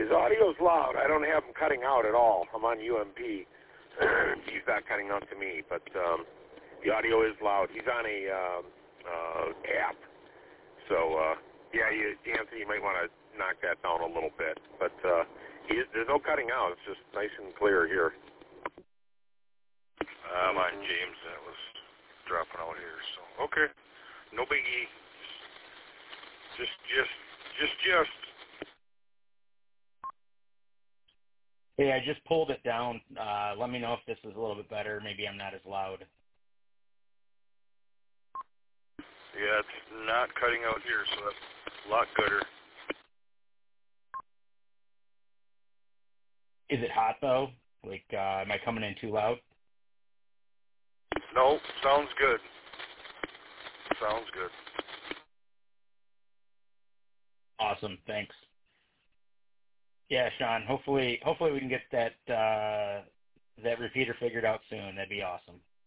His audio's loud. I don't have him cutting out at all. I'm on UMP. He's not cutting out to me, but the audio is loud. He's on a app. So, Anthony, you might want to knock that down a little bit. But there's no cutting out. It's just nice and clear here. Mine, James, that was dropping out here. So, okay. No biggie. Just. Hey, I just pulled it down. Let me know if this is a little bit better. Maybe I'm not as loud. Yeah, it's not cutting out here, so that's a lot gooder. Is it hot, though? Like, am I coming in too loud? No, sounds good. Sounds good. Awesome, thanks. Yeah, Sean, hopefully we can get that repeater figured out soon. That'd be awesome.